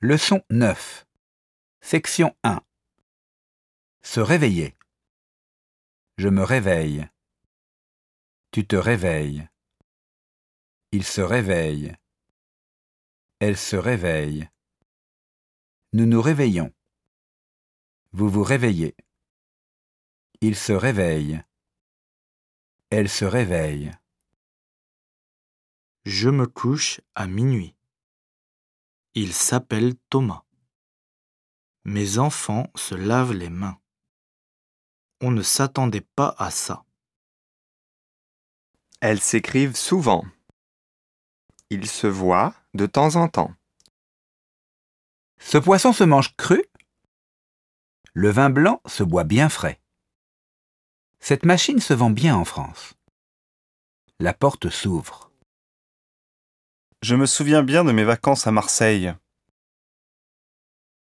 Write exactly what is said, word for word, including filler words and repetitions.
Leçon neuf. Section un. Se réveiller. Je me réveille. Tu te réveilles. Il se réveille. Elle se réveille. Nous nous réveillons. Vous vous réveillez. Il se réveille. Elle se réveille. Je me couche à minuit. Il s'appelle Thomas. Mes enfants se lavent les mains. On ne s'attendait pas à ça. Elles s'écrivent souvent. Ils se voient de temps en temps. Ce poisson se mange cru. Le vin blanc se boit bien frais. Cette machine se vend bien en France. La porte s'ouvre. Je me souviens bien de mes vacances à Marseille.